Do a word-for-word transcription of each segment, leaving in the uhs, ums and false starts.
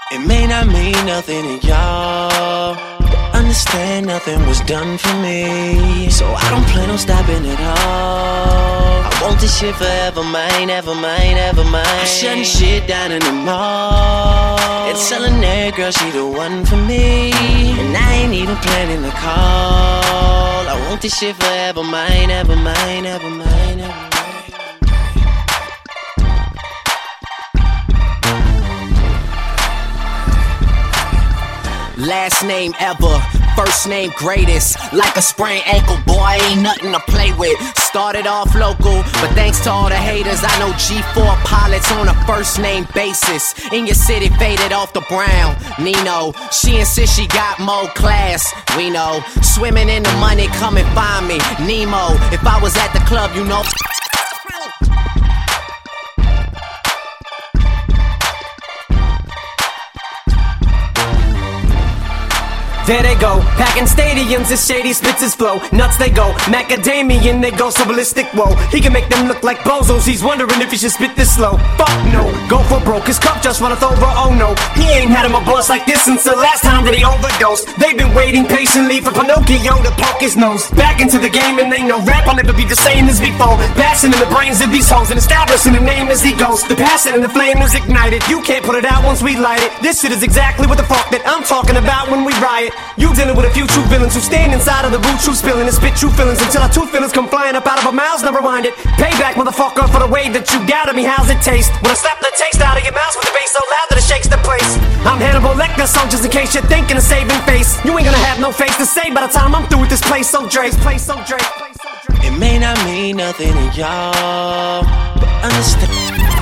It may not mean nothing to y'all, understand nothing was done for me, so I don't plan on stopping at all. I want this shit forever, mine, ever mine, ever mine. I'm shutting shit down in the mall and telling that girl she the one for me, and I ain't even planning the call. I want this shit forever, mine, ever mine, ever mine, ever mine. Last name ever, first name greatest. Like a sprained ankle, boy, ain't nothing to play with. Started off local, but thanks to all the haters, I know G four pilots on a first name basis. In your city, faded off the brown. Nino, she insists she got more class. We know, swimming in the money, come and find me. Nemo, if I was at the club, you know. There they go, packing stadiums as Shady spits his flow. Nuts they go, macadamian they go so ballistic, whoa. He can make them look like bozos, he's wondering if he should spit this slow. Fuck no, go for broke, his cup just runneth over, oh no. He ain't had him a boss like this since the last time that he overdosed. They've been waiting patiently for Pinocchio to poke his nose. Back into the game and they know rap will never be the same as before. Passion in the brains of these hoes and establishing the name as he goes. The passion and the flame is ignited, you can't put it out once we light it. This shit is exactly what the fuck that I'm talking about when we riot. You dealing with a few true villains who stand inside of the boot, true spilling and spit true feelings until our two feelings come flying up out of our mouths. Now rewind it. Payback, motherfucker, for the way that you got at me. How's it taste? When I slap the taste out of your mouth with the bass so loud that it shakes the place. I'm Hannibal Lecter, so just in case you're thinking of saving face, you ain't gonna have no face to say by the time I'm through with this place. So Drake, place so Drake. It may not mean nothing to y'all, but understand.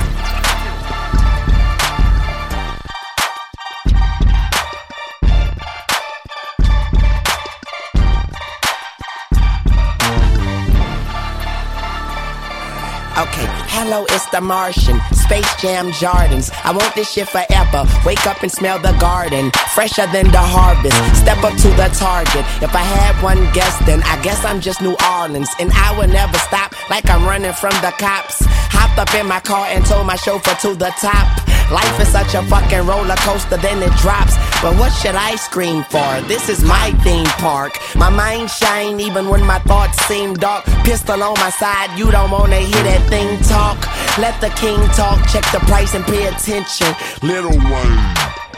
Okay, hello, it's the Martian, Space Jam Jordans. I want this shit forever, wake up and smell the garden, fresher than the harvest, step up to the target. If I had one guess, then I guess I'm just New Orleans, and I will never stop like I'm running from the cops. Hopped up in my car and told my chauffeur to the top. Life is such a fucking roller coaster, then it drops. But what should I scream for? This is my theme park. My mind shine even when my thoughts seem dark. Pistol on my side, you don't wanna hear that thing talk. Let the king talk, check the price and pay attention. Little Wayne.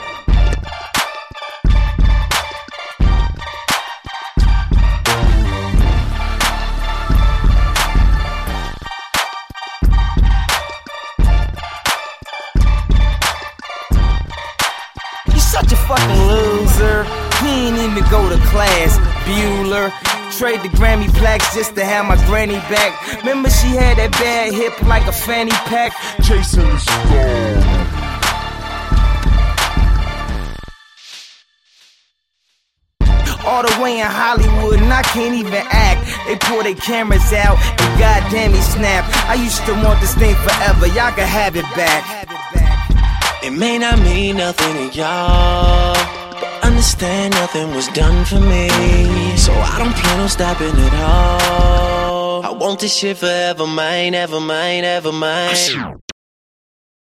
Such a fucking loser. He ain't even go to class. Bueller. Trade the Grammy plaques just to have my granny back. Remember she had that bad hip like a fanny pack. Chasing the storm. All the way in Hollywood and I can't even act. They pull their cameras out and goddamn he snap. I used to want this thing forever, y'all can have it back. It may not mean nothing to y'all, but understand nothing was done for me, so I don't plan on stopping at all. I want this shit forever, mine, ever mine, ever mine.